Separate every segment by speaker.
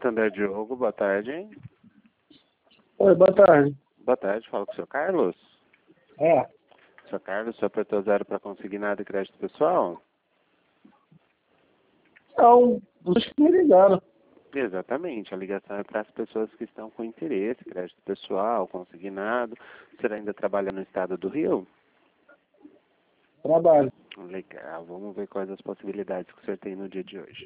Speaker 1: Santander Diogo, boa tarde.
Speaker 2: Oi, boa tarde.
Speaker 1: Boa tarde, falo com o senhor Carlos.
Speaker 2: É.
Speaker 1: Senhor Carlos, o senhor apertou 0 para consignado e crédito pessoal?
Speaker 2: Não, vocês que me ligaram.
Speaker 1: Exatamente, a ligação é para as pessoas que estão com interesse, crédito pessoal, consignado. O senhor ainda trabalha no estado do Rio?
Speaker 2: Trabalho.
Speaker 1: Legal, vamos ver quais as possibilidades que o senhor tem no dia de hoje.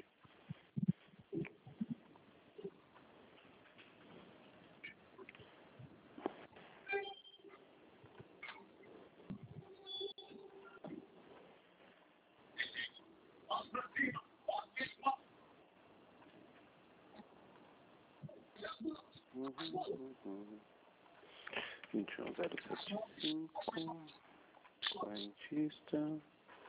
Speaker 1: Uhum. 21075, correntista.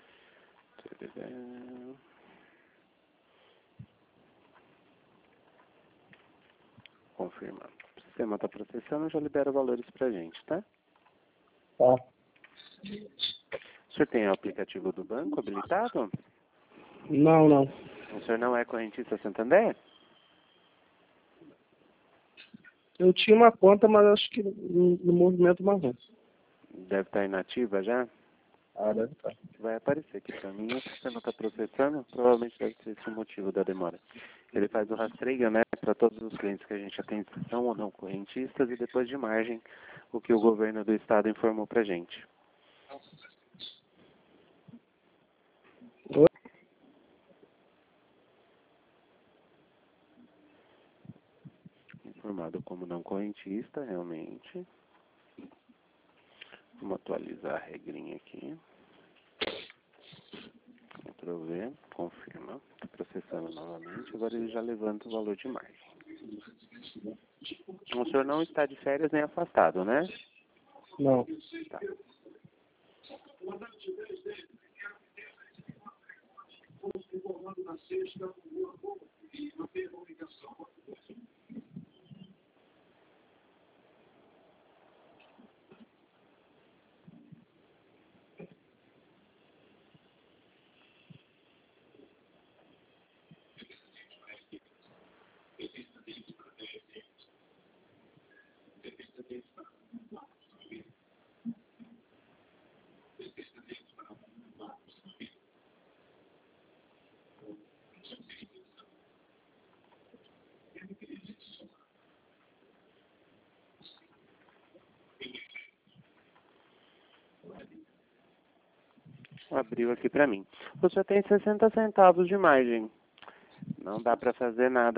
Speaker 1: Confirmando. O sistema está processando, já libera valores pra gente, tá?
Speaker 2: Tá.
Speaker 1: O senhor tem o aplicativo do banco habilitado?
Speaker 2: Não.
Speaker 1: O senhor não é correntista Santander?
Speaker 2: Eu tinha uma conta, mas acho que no movimento mais não.
Speaker 1: Deve estar inativa já?
Speaker 2: Ah, deve estar.
Speaker 1: Vai aparecer aqui pra mim, o sistema está processando, provavelmente deve ser esse o motivo da demora. Ele faz o rastreio, né, para todos os clientes que a gente atende, se são ou não correntistas, e depois de margem, o que o governo do estado informou pra gente.
Speaker 2: Oi?
Speaker 1: Informado como não correntista, realmente. Vamos atualizar a regrinha aqui. Ctrl V, confirma. Está processando novamente, agora ele já levanta o valor de margem. O senhor não está de férias nem afastado, né?
Speaker 2: Não.
Speaker 1: Tá. Abriu aqui pra mim. O senhor tem 60 centavos de margem. Não dá pra fazer nada